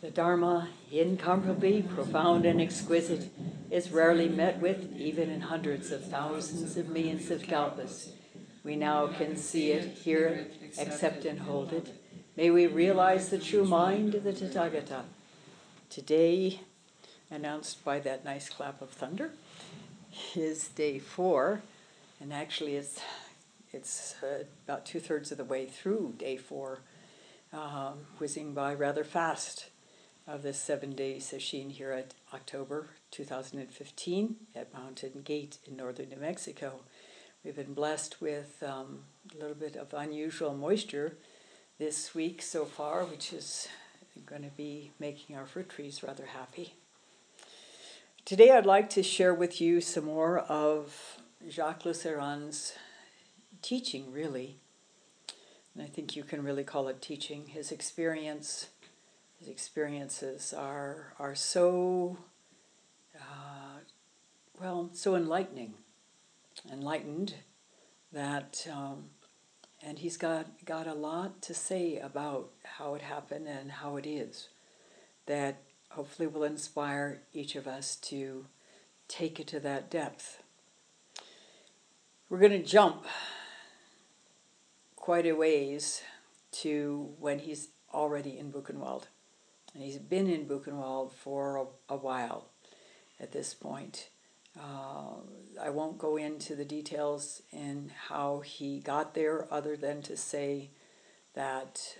The Dharma, incomparably profound and exquisite, is rarely met with even in hundreds of thousands of millions of kalpas. We now can see it, hear it, accept and hold it. May we realize the true mind of the Tathagata. Today, announced by that nice clap of thunder, is day 4, and actually it's about 2/3 of the way through day 4, whizzing by rather fast, of this 7-day sesshin here at October 2015 at Mountain Gate in northern New Mexico. We've been blessed with a little bit of unusual moisture this week so far, which is going to be making our fruit trees rather happy. Today I'd like to share with you some more of Jacques Lucéran's teaching, really. And I think you can really call it teaching. His experiences are so, so enlightening, enlightened that, and he's got a lot to say about how it happened and how it is, that hopefully will inspire each of us to take it to that depth. We're going to jump quite a ways to when he's already in Buchenwald. And he's been in Buchenwald for a while at this point. I won't go into the details in how he got there, other than to say that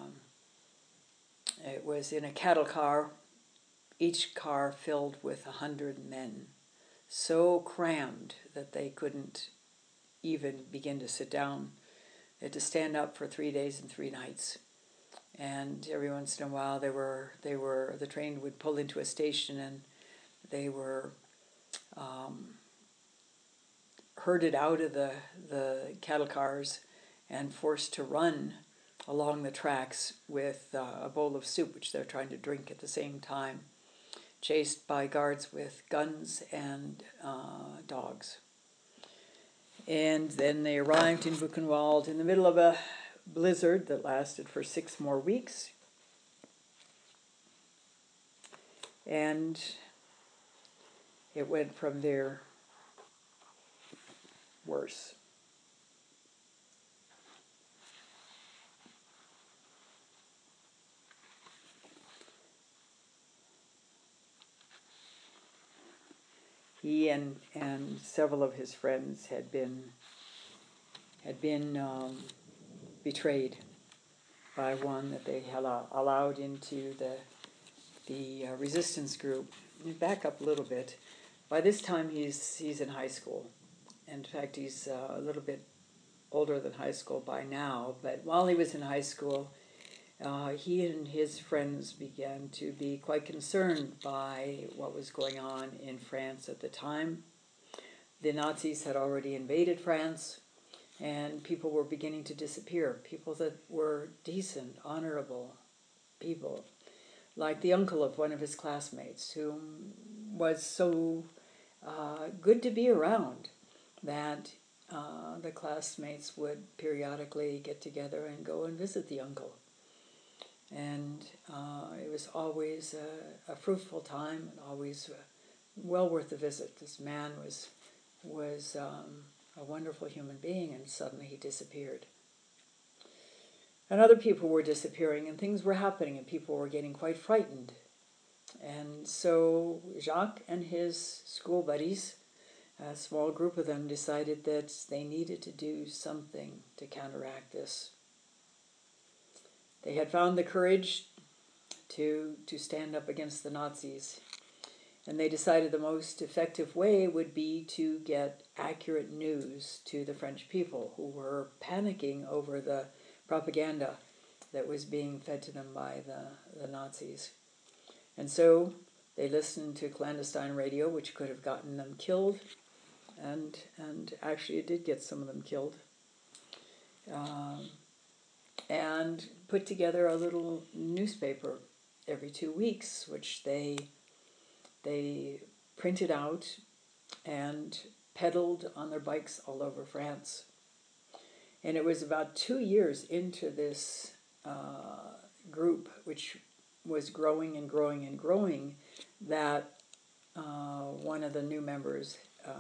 it was in a cattle car, each car filled with 100 men, so crammed that they couldn't even begin to sit down. They had to stand up for 3 days and 3 nights. And every once in a while, the train would pull into a station, and they were herded out of the cattle cars and forced to run along the tracks with a bowl of soup, which they're trying to drink at the same time, chased by guards with guns and dogs. And then they arrived in Buchenwald in the middle of a blizzard that lasted for 6 more weeks. And it went from there worse. He and several of his friends had been betrayed by one that they had allowed into the resistance group. Back up a little bit. By this time, he's in high school. In fact, he's a little bit older than high school by now. But while he was in high school, he and his friends began to be quite concerned by what was going on in France at the time. The Nazis had already invaded France, and people were beginning to disappear. People that were decent, honorable people, like the uncle of one of his classmates, who was so good to be around that the classmates would periodically get together and go and visit the uncle. And it was always a fruitful time, and always well worth the visit. This man was a wonderful human being, and suddenly he disappeared. And other people were disappearing, and things were happening, and people were getting quite frightened. And so Jacques and his school buddies, a small group of them, decided that they needed to do something to counteract this. They had found the courage to stand up against the Nazis, and they decided the most effective way would be to get accurate news to the French people, who were panicking over the propaganda that was being fed to them by the Nazis. And so they listened to clandestine radio, which could have gotten them killed, and actually it did get some of them killed, and put together a little newspaper every 2 weeks, which they printed out and peddled on their bikes all over France. And it was about 2 years into this group, which was growing and growing and growing that one of the new members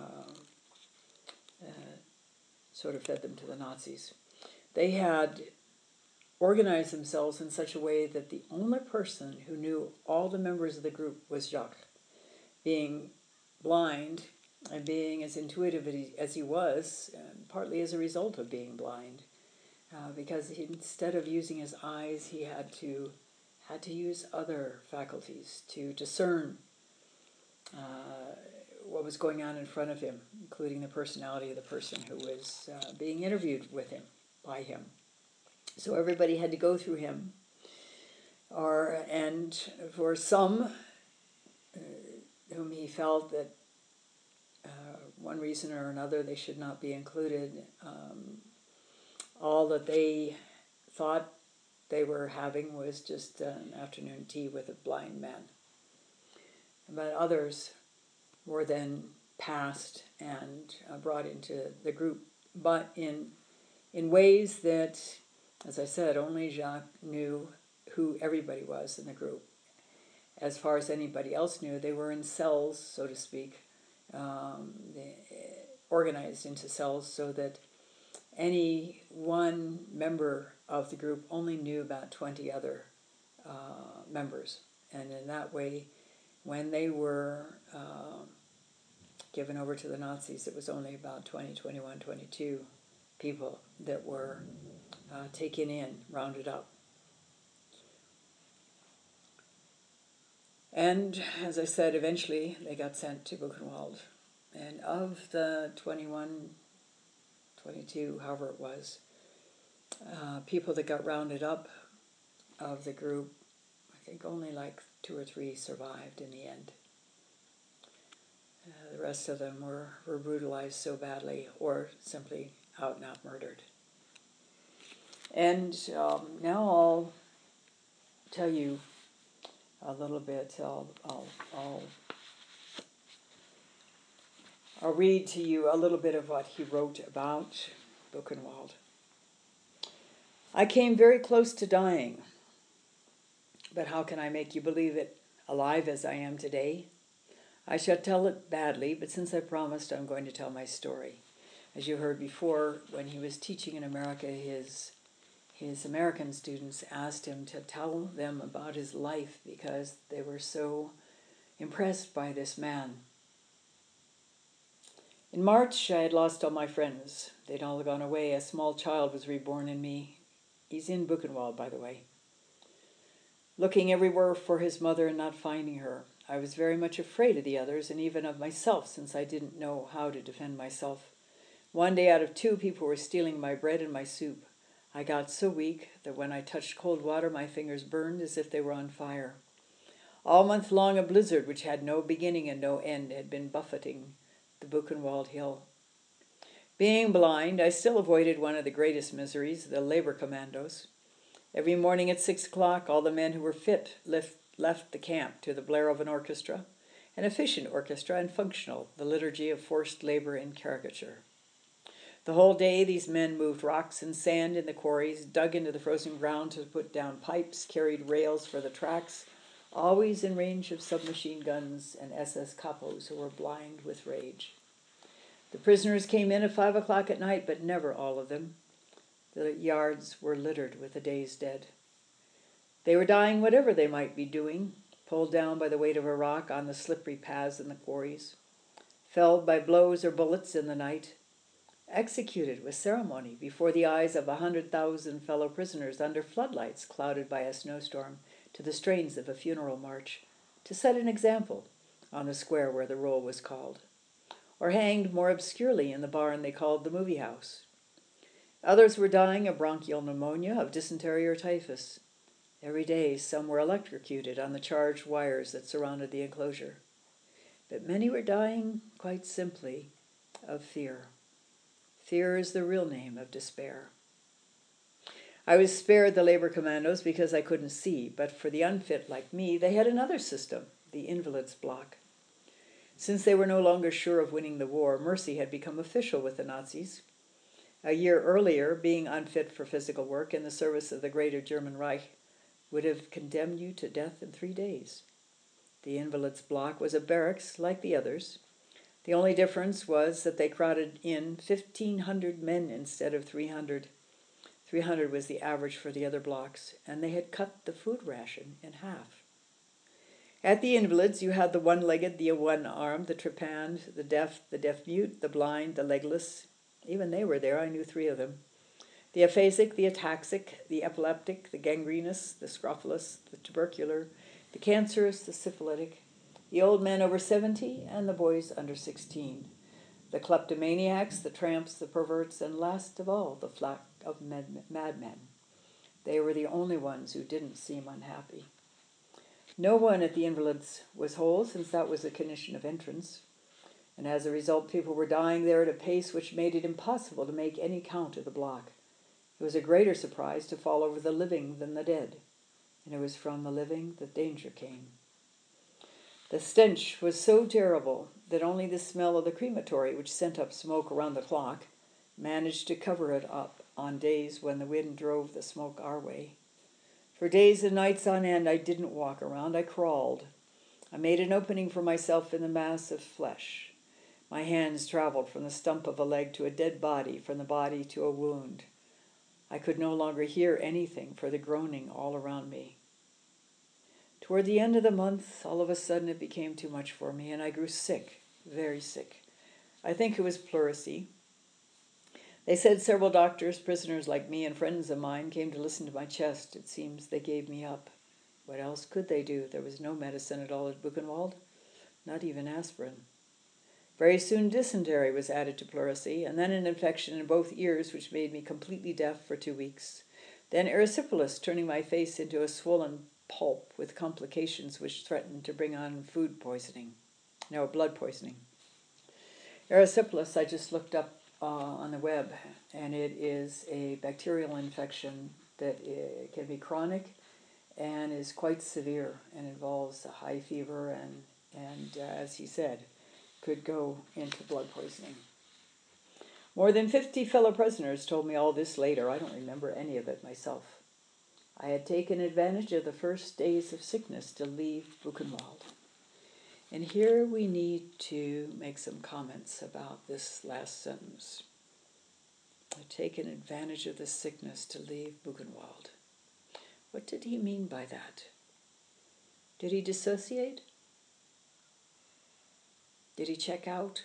sort of fed them to the Nazis. They had organized themselves in such a way that the only person who knew all the members of the group was Jacques. Being blind and being as intuitive as he was, partly as a result of being blind, because instead of using his eyes, he had to use other faculties to discern what was going on in front of him, including the personality of the person who was being interviewed by him. So everybody had to go through him. And for some whom he felt that one reason or another they should not be included, all that they thought they were having was just an afternoon tea with a blind man. But others were then passed and brought into the group, but in ways that, as I said, only Jacques knew who everybody was in the group. As far as anybody else knew, they were in cells, so to speak, organized into cells so that any one member of the group only knew about 20 other members. And in that way, when they were given over to the Nazis, it was only about 20, 21, 22 people that were taken in, rounded up. And, as I said, eventually they got sent to Buchenwald. And of the 21, 22, however it was, people that got rounded up of the group, I think only like 2 or 3 survived in the end. The rest of them were brutalized so badly or simply out and out murdered. And now I'll tell you a little bit. I'll read to you a little bit of what he wrote about Buchenwald. I came very close to dying, but how can I make you believe it, alive as I am today? I shall tell it badly, but since I promised, I'm going to tell my story. As you heard before, when he was teaching in America, his American students asked him to tell them about his life because they were so impressed by this man. In March, I had lost all my friends. They'd all gone away. A small child was reborn in me. He's in Buchenwald, by the way. Looking everywhere for his mother and not finding her. I was very much afraid of the others and even of myself, since I didn't know how to defend myself. One day out of 2, people were stealing my bread and my soup. I got so weak that when I touched cold water, my fingers burned as if they were on fire. All month long, a blizzard which had no beginning and no end had been buffeting the Buchenwald hill. Being blind, I still avoided one of the greatest miseries, the labor commandos. Every morning at 6 o'clock, all the men who were fit left the camp to the blare of an orchestra, an efficient orchestra and functional, the liturgy of forced labor in caricature. The whole day these men moved rocks and sand in the quarries, dug into the frozen ground to put down pipes, carried rails for the tracks, always in range of submachine guns and SS capos who were blind with rage. The prisoners came in at 5 o'clock at night, but never all of them. The yards were littered with the day's dead. They were dying whatever they might be doing, pulled down by the weight of a rock on the slippery paths in the quarries, felled by blows or bullets in the night, executed with ceremony before the eyes of 100,000 fellow prisoners under floodlights clouded by a snowstorm to the strains of a funeral march, to set an example on the square where the roll was called, or hanged more obscurely in the barn they called the movie house. Others were dying of bronchial pneumonia, of dysentery or typhus. Every day some were electrocuted on the charged wires that surrounded the enclosure. But many were dying, quite simply, of fear. Fear is the real name of despair. I was spared the labor commandos because I couldn't see, but for the unfit like me, they had another system, the invalids' block. Since they were no longer sure of winning the war, mercy had become official with the Nazis. A year earlier, being unfit for physical work in the service of the Greater German Reich, would have condemned you to death in 3 days. The invalids' block was a barracks like the others. The only difference was that they crowded in 1,500 men instead of 300. 300 was the average for the other blocks, and they had cut the food ration in half. At the invalids, you had the one-legged, the one-armed, the trepanned, the deaf-mute, the blind, the legless. Even they were there. I knew 3 of them. The aphasic, the ataxic, the epileptic, the gangrenous, the scrofulous, the tubercular, the cancerous, the syphilitic, the old men over 70, and the boys under 16, the kleptomaniacs, the tramps, the perverts, and last of all, the flock of madmen. They were the only ones who didn't seem unhappy. No one at the Invalids was whole, since that was the condition of entrance, and as a result, people were dying there at a pace which made it impossible to make any count of the block. It was a greater surprise to fall over the living than the dead, and it was from the living that danger came. The stench was so terrible that only the smell of the crematory, which sent up smoke around the clock, managed to cover it up on days when the wind drove the smoke our way. For days and nights on end, I didn't walk around, I crawled. I made an opening for myself in the mass of flesh. My hands traveled from the stump of a leg to a dead body, from the body to a wound. I could no longer hear anything for the groaning all around me. Toward the end of the month, all of a sudden it became too much for me, and I grew sick, very sick. I think it was pleurisy. They said several doctors, prisoners like me, and friends of mine came to listen to my chest. It seems they gave me up. What else could they do? There was no medicine at all at Buchenwald, not even aspirin. Very soon dysentery was added to pleurisy, and then an infection in both ears which made me completely deaf for 2 weeks. Then erysipelas, turning my face into a swollen pulp with complications which threatened to bring on blood poisoning. Erysipelas I just looked up on the web, and it is a bacterial infection that can be chronic and is quite severe and involves a high fever and as he said, could go into blood poisoning. More than 50 fellow prisoners told me all this later. I don't remember any of it myself. I had taken advantage of the first days of sickness to leave Buchenwald. And here we need to make some comments about this last sentence. I'd taken advantage of the sickness to leave Buchenwald. What did he mean by that? Did he dissociate? Did he check out?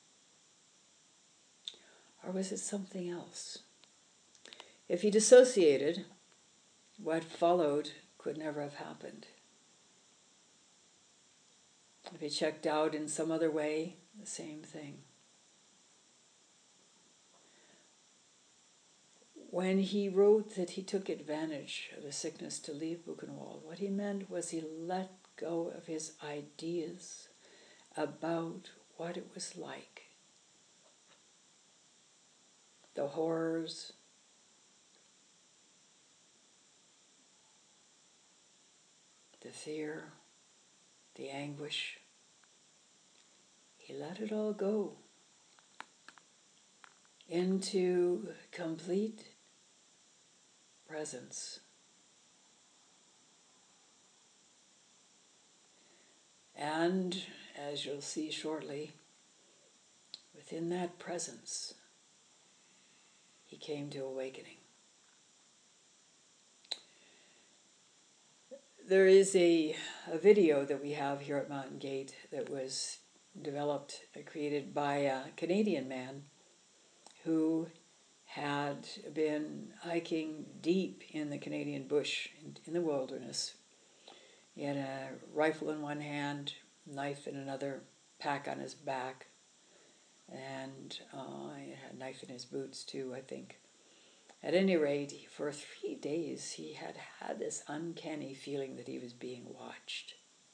Or was it something else? If he dissociated, what followed could never have happened. If he checked out in some other way, the same thing. When he wrote that he took advantage of the sickness to leave Buchenwald, what he meant was he let go of his ideas about what it was like. The horrors, the fear, the anguish. He let it all go into complete presence. And, as you'll see shortly, within that presence, he came to awakening. There is a video that we have here at Mountain Gate that was created by a Canadian man who had been hiking deep in the Canadian bush, in the wilderness. He had a rifle in one hand, knife in another, pack on his back, and he had a knife in his boots too, I think. At any rate, for 3 days he had this uncanny feeling that he was being watched.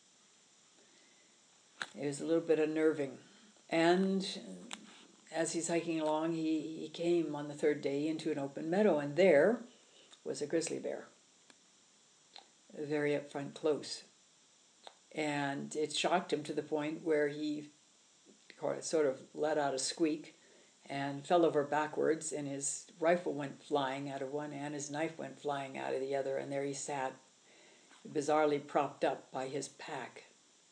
It was a little bit unnerving. And as he's hiking along, he came on the 3rd day into an open meadow, and there was a grizzly bear, very up front close. And it shocked him to the point where he sort of let out a squeak and fell over backwards, and his rifle went flying out of one hand, his knife went flying out of the other, and there he sat bizarrely propped up by his pack,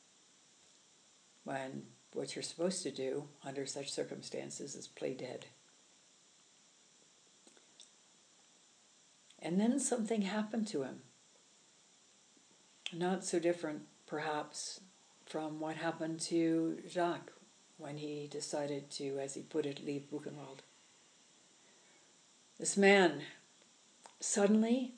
when what you're supposed to do under such circumstances is play dead. And then something happened to him. Not so different, perhaps, from what happened to Jacques when he decided to, as he put it, leave Buchenwald. This man suddenly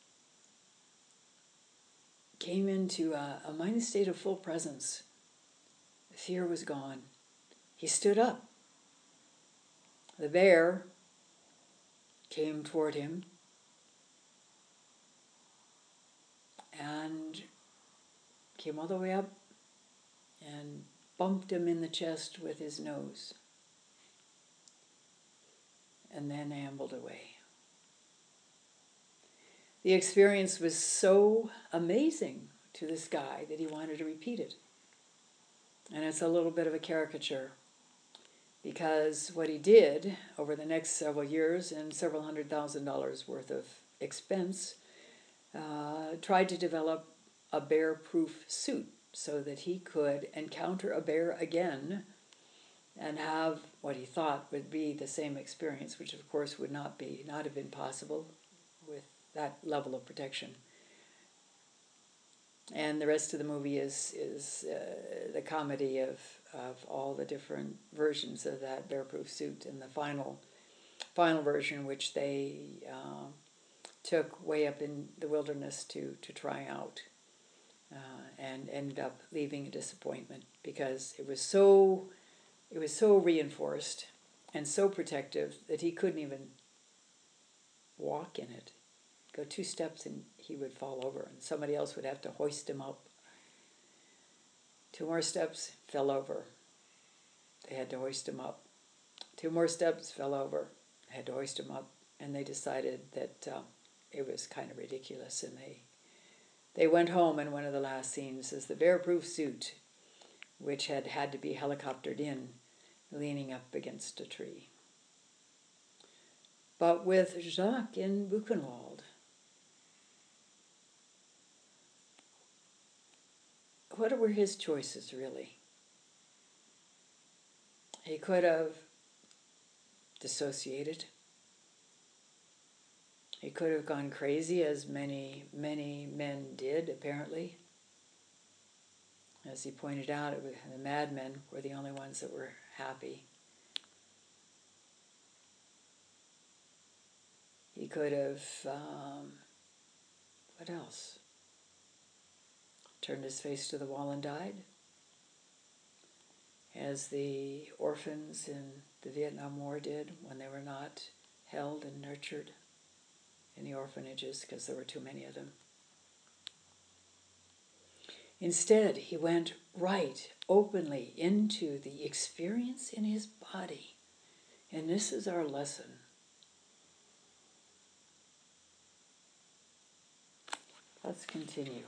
came into a mind state of full presence. The fear was gone. He stood up. The bear came toward him and came all the way up and bumped him in the chest with his nose, and then ambled away. The experience was so amazing to this guy that he wanted to repeat it. And it's a little bit of a caricature, because what he did over the next several years and several $100,000 worth of expense, tried to develop a bear-proof suit so that he could encounter a bear again and have what he thought would be the same experience, which of course would not have been possible with that level of protection. And the rest of the movie is the comedy of all the different versions of that bear-proof suit, and the final version, which they took way up in the wilderness to try out, and ended up leaving a disappointment, because it was so reinforced and so protective that he couldn't even walk in it. Go 2 steps and he would fall over, and somebody else would have to hoist him up. 2 more steps, fell over. They had to hoist him up. 2 more steps, fell over. They had to hoist him up, and they decided that it was kind of ridiculous, and they went home, and one of the last scenes is the bear-proof suit, which had to be helicoptered in, leaning up against a tree. But with Jacques in Buchenwald, what were his choices, really? He could have dissociated. He could have gone crazy, as many, many men did, apparently. As he pointed out, the madmen were the only ones that were happy. He could have, what else? Turned his face to the wall and died, as the orphans in the Vietnam War did when they were not held and nurtured in the orphanages because there were too many of them. Instead, he went right, openly into the experience in his body. And this is our lesson. Let's continue.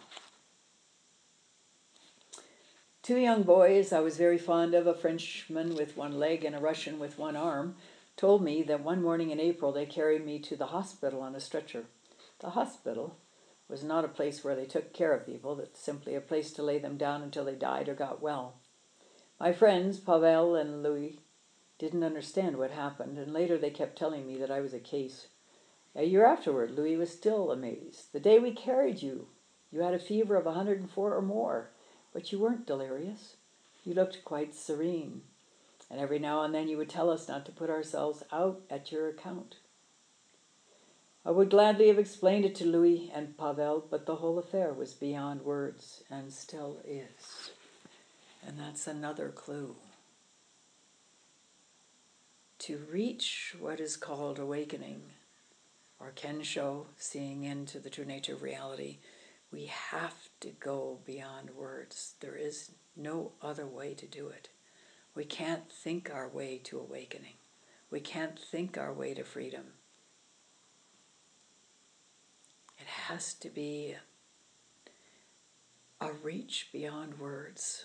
2 young boys I was very fond of, a Frenchman with 1 leg and a Russian with 1 arm, told me that one morning in April they carried me to the hospital on a stretcher. The hospital was not a place where they took care of people, but simply a place to lay them down until they died or got well. My friends, Pavel and Louis, didn't understand what happened, and later they kept telling me that I was a case. A year afterward, Louis was still amazed. The day we carried you, you had a fever of 104 or more, but you weren't delirious. You looked quite serene, and every now and then you would tell us not to put ourselves out at your account. I would gladly have explained it to Louis and Pavel, but the whole affair was beyond words, and still is. And that's another clue. To reach what is called awakening, or Kensho, seeing into the true nature of reality, we have to go beyond words. There is no other way to do it. We can't think our way to awakening. We can't think our way to freedom. It has to be a reach beyond words.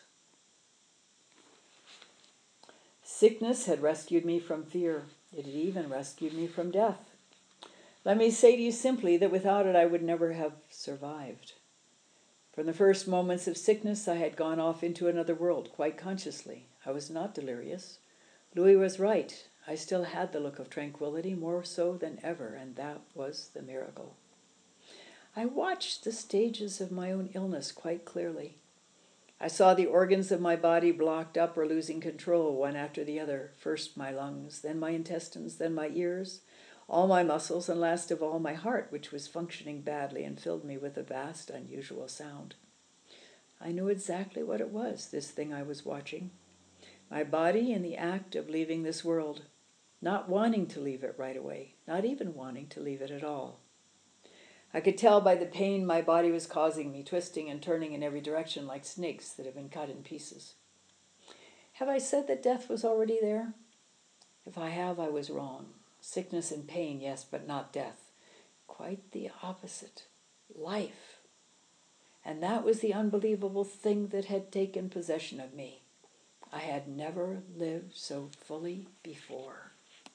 Sickness had rescued me from fear. It had even rescued me from death. Let me say to you simply that without it I would never have survived. From the first moments of sickness, I had gone off into another world, quite consciously. I was not delirious. Louis was right. I still had the look of tranquility, more so than ever, and that was the miracle. I watched the stages of my own illness quite clearly. I saw the organs of my body blocked up or losing control, one after the other. First my lungs, then my intestines, then my ears, all my muscles, and last of all my heart, which was functioning badly and filled me with a vast, unusual sound. I knew exactly what it was, this thing I was watching. My body in the act of leaving this world, not wanting to leave it right away, not even wanting to leave it at all. I could tell by the pain my body was causing me, twisting and turning in every direction like snakes that have been cut in pieces. Have I said that death was already there? If I have, I was wrong. Sickness and pain, yes, but not death. Quite the opposite. Life. And that was the unbelievable thing that had taken possession of me. I had never lived so fully before.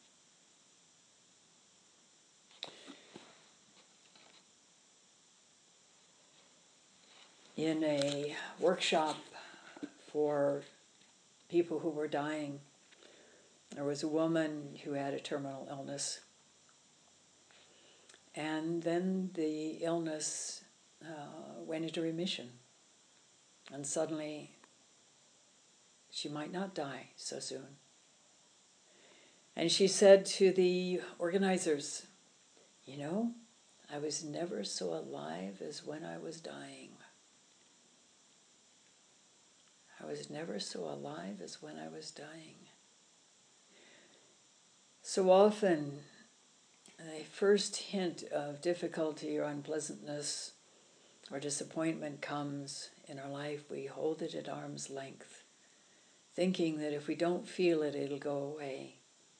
In a workshop for people who were dying, there was a woman who had a terminal illness. And then the illness went into remission. And suddenly, she might not die so soon. And she said to the organizers, "You know, I was never so alive as when I was dying. I was never so alive as when I was dying." So often, the first hint of difficulty or unpleasantness or disappointment comes in our life, we hold it at arm's length, thinking that if we don't feel it, it'll go away.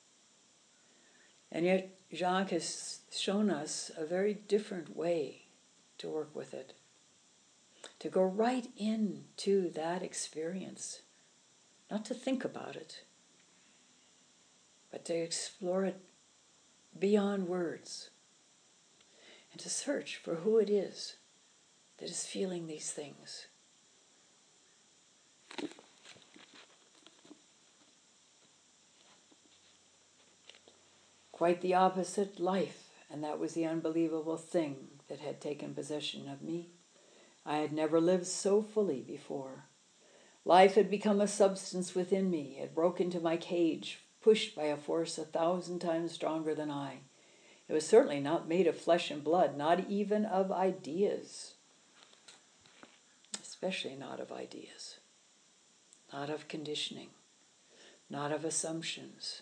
And yet, Jacques has shown us a very different way to work with it, to go right into that experience, not to think about it, but to explore it beyond words, and to search for who it is that is feeling these things. Quite the opposite, life, and that was the unbelievable thing that had taken possession of me. I had never lived so fully before. Life had become a substance within me. It broke into my cage, pushed by a force 1,000 times stronger than I. It was certainly not made of flesh and blood, not even of ideas. Especially not of ideas. Not of conditioning. Not of assumptions.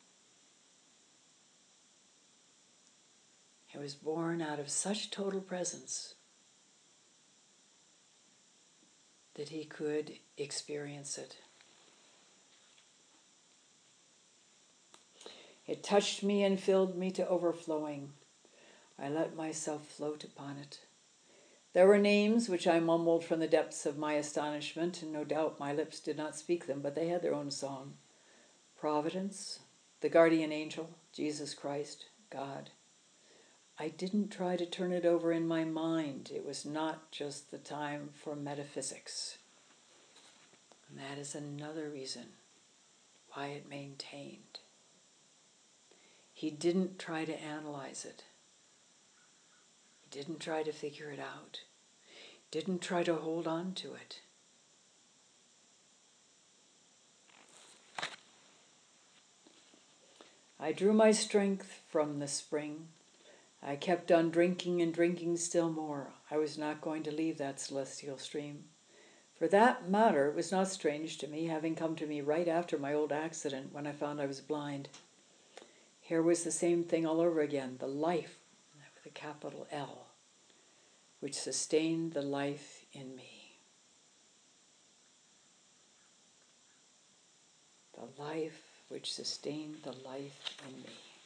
It was born out of such total presence that he could experience it. It touched me and filled me to overflowing. I let myself float upon it. There were names which I mumbled from the depths of my astonishment, and no doubt my lips did not speak them, but they had their own song. Providence, the guardian angel, Jesus Christ, God. I didn't try to turn it over in my mind. It was not just the time for metaphysics. And that is another reason why it maintained. He didn't try to analyze it. He didn't try to figure it out. He didn't try to hold on to it. I drew my strength from the spring. I kept on drinking and drinking still more. I was not going to leave that celestial stream. For that matter, it was not strange to me, having come to me right after my old accident when I found I was blind. Here was the same thing all over again, the life, with a capital L, which sustained the life in me. The life which sustained the life in me.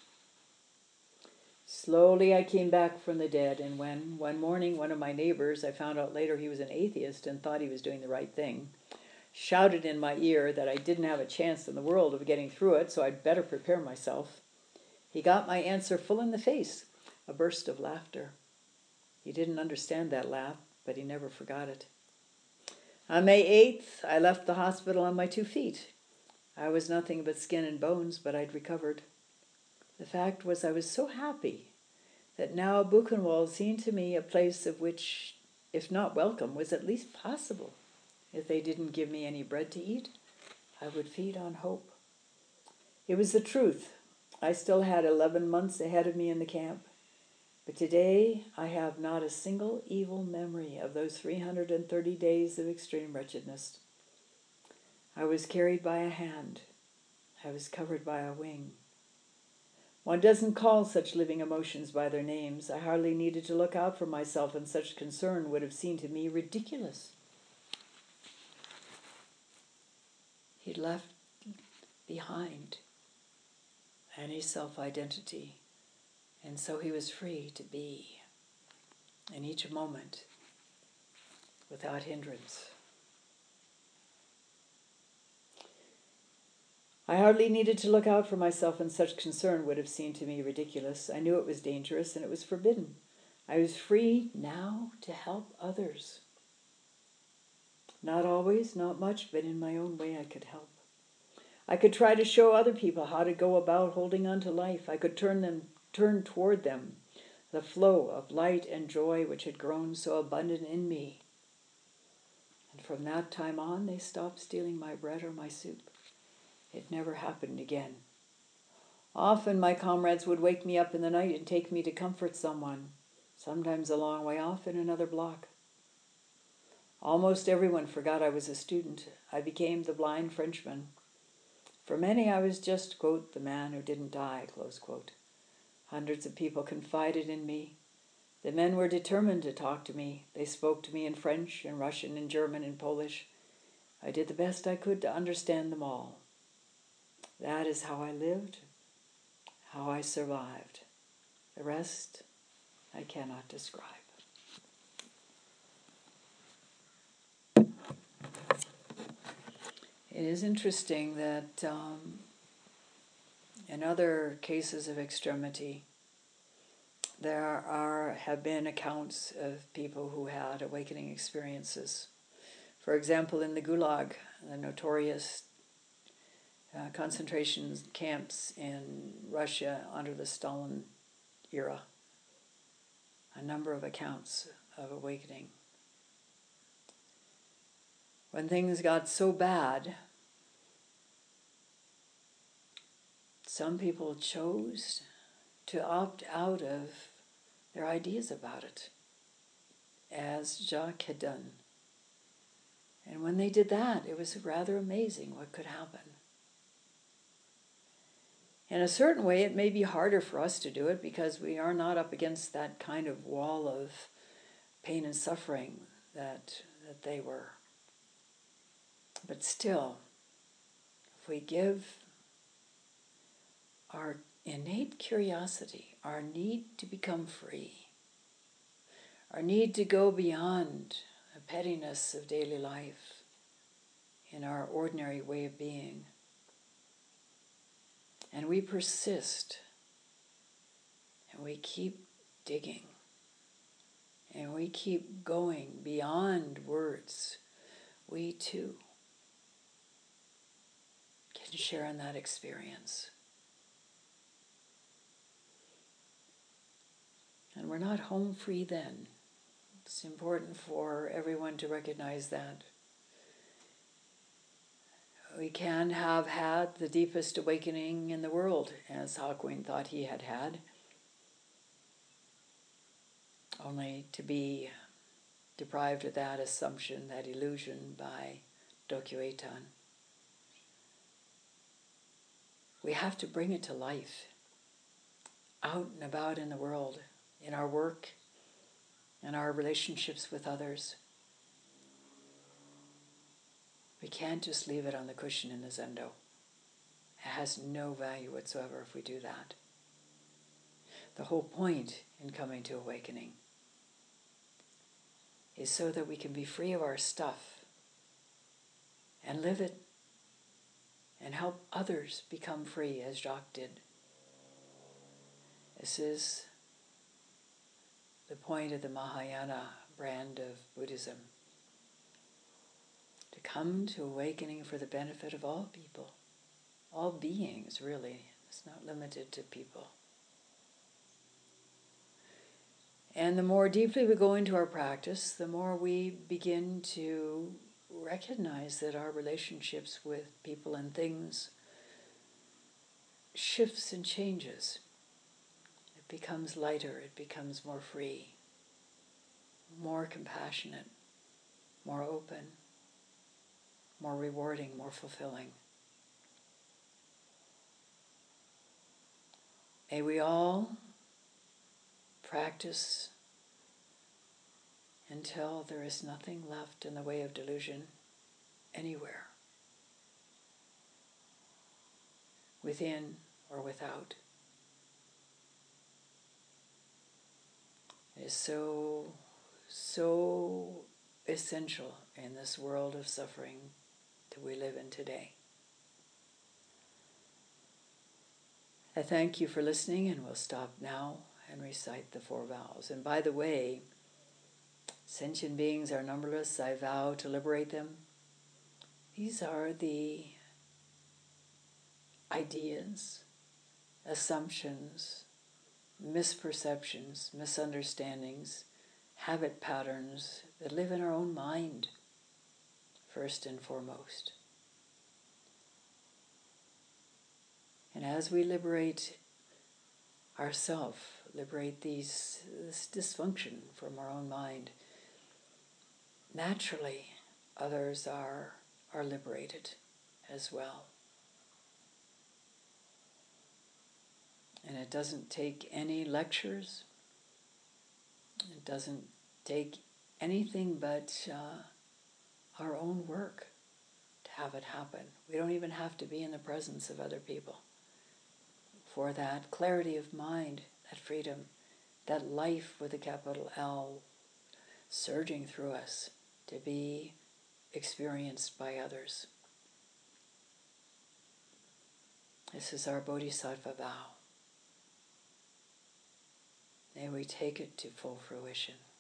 Slowly I came back from the dead, and when, one morning, one of my neighbors, I found out later he was an atheist and thought he was doing the right thing, shouted in my ear that I didn't have a chance in the world of getting through it, so I'd better prepare myself, he got my answer full in the face, a burst of laughter. He didn't understand that laugh. but he never forgot it. On May 8th, I left the hospital on my 2 feet. I was nothing but skin and bones, but I'd recovered. The fact was I was so happy that now Buchenwald seemed to me a place of which, if not welcome, was at least possible. If they didn't give me any bread to eat, I would feed on hope. It was the truth. I still had 11 months ahead of me in the camp. But today I have not a single evil memory of those 330 days of extreme wretchedness. I was carried by a hand. I was covered by a wing. One doesn't call such living emotions by their names. I hardly needed to look out for myself, and such concern would have seemed to me ridiculous. He'd left behind any self-identity, and so he was free to be in each moment without hindrance. I hardly needed to look out for myself, and such concern would have seemed to me ridiculous. I knew it was dangerous and it was forbidden. I was free now to help others. Not always, not much, but in my own way I could help. I could try to show other people how to go about holding on to life. I could turn toward them the flow of light and joy which had grown so abundant in me. And from that time on, they stopped stealing my bread or my soup. It never happened again. Often my comrades would wake me up in the night and take me to comfort someone, sometimes a long way off in another block. Almost everyone forgot I was a student. I became the blind Frenchman. For many I was just, quote, the man who didn't die, close quote. Hundreds of people confided in me. The men were determined to talk to me. They spoke to me in French, in Russian, in German, in Polish. I did the best I could to understand them all. That is how I lived, how I survived. The rest I cannot describe. It is interesting that in other cases of extremity, there have been accounts of people who had awakening experiences. For example, in the Gulag, the notorious concentration camps in Russia under the Stalin era, a number of accounts of awakening. When things got so bad, some people chose to opt out of their ideas about it, as Jacques had done. And when they did that, it was rather amazing what could happen. In a certain way, it may be harder for us to do it because we are not up against that kind of wall of pain and suffering that they were. But still, if we give our innate curiosity, our need to become free, our need to go beyond the pettiness of daily life in our ordinary way of being, and we persist, and we keep digging, and we keep going beyond words, we too can share in that experience. And we're not home free then. It's important for everyone to recognize that. We can have had the deepest awakening in the world, as Hakuin thought he had had, only to be deprived of that assumption, that illusion, by Dokyo Eitan. We have to bring it to life, out and about in the world, in our work, in our relationships with others. We can't just leave it on the cushion in the Zendo. It has no value whatsoever if we do that. The whole point in coming to awakening is so that we can be free of our stuff and live it and help others become free, as Jacques did. This is the point of the Mahayana brand of Buddhism. To come to awakening for the benefit of all people, all beings, really. It's not limited to people. And the more deeply we go into our practice, the more we begin to recognize that our relationships with people and things shifts and changes. It becomes lighter, it becomes more free, more compassionate, more open, more rewarding, more fulfilling. May we all practice until there is nothing left in the way of delusion anywhere, within or without. It is so essential in this world of suffering that we live in today. I thank you for listening, and we'll stop now and recite the 4 vows. And by the way, sentient beings are numberless. I vow to liberate them. These are the ideas, assumptions, misperceptions, misunderstandings, habit patterns that live in our own mind, first and foremost. And as we liberate ourselves, liberate this dysfunction from our own mind, naturally others are liberated as well. And it doesn't take any lectures. It doesn't take anything but our own work to have it happen. We don't even have to be in the presence of other people for that clarity of mind, that freedom, that life with a capital L surging through us to be experienced by others. This is our Bodhisattva vow. May we take it to full fruition.